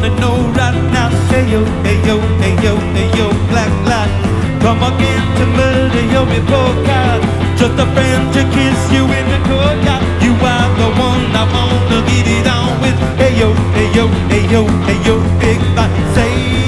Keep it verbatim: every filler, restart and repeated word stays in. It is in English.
wanna know right now. Hey yo, hey yo, hey yo, hey yo, black light. Come again to murder you before God. Just a friend to kiss you in the courtyard. You are the one I wanna get it on with. Hey yo, hey yo, hey yo, hey yo, big fight. Say